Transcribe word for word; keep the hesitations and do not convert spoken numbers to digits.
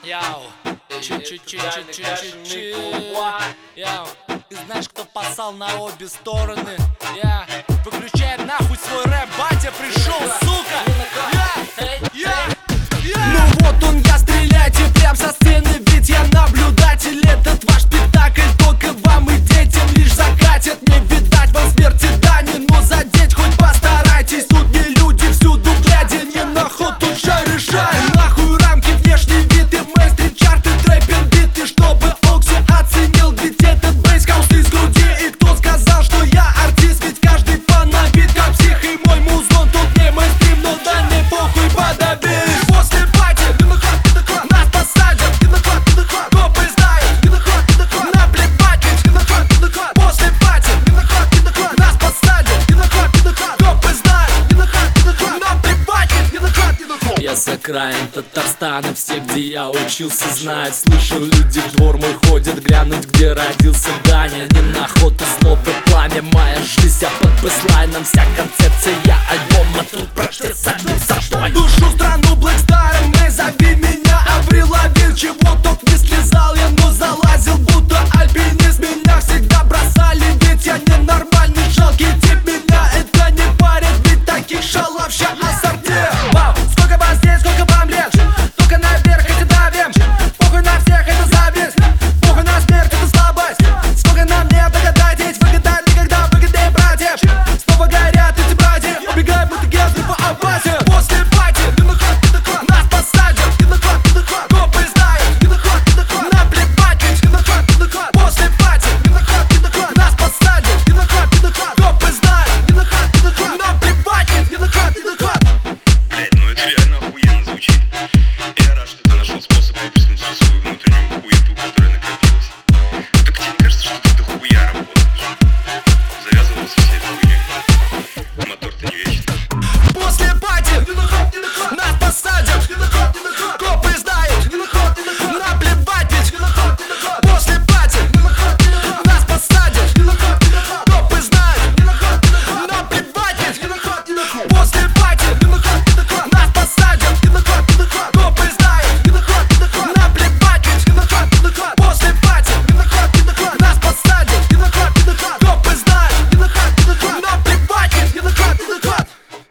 Яу, чуть-чуть-чуть-чуть-чуть-чуть. Яу, ты знаешь, кто поссал на обе стороны? Я выключай нахуй свой рэп, батя пришел, сука! Я, я, я. Ну вот он, я, стреляйте прям со сцены, ведь я наблюдатель. Этот ваш спектакль только вам и детям лишь закатит. Не видать вам смерти дани, но задеть хоть постарайтесь. Тут не люди всюду глядя, не на ход тут же решаем. Нахуй рамки, внешний вид и мейнстрим, чарты, трэппин, биты, чтобы Окси оценил, ведь этот бейс хаус из груди. И кто сказал, что я артист, ведь каждый фан набит как псих. И мой музон тут не мейнстрим, но да не похуй, подобись. После пати, нас посадят, копы знают, наплевать, после пати, нас посадят, копы знают, наплевать. Я с окраин Татарстана, все, где я учился, знают. Слышу, люди в двор мой ходят глянуть, где родился Даня. Не на охоту, злобы, пламя, моя жизнь, а под бэслайном вся концепция альбома. Тут прочтется одним сажой. Душу страну Блэкстаром,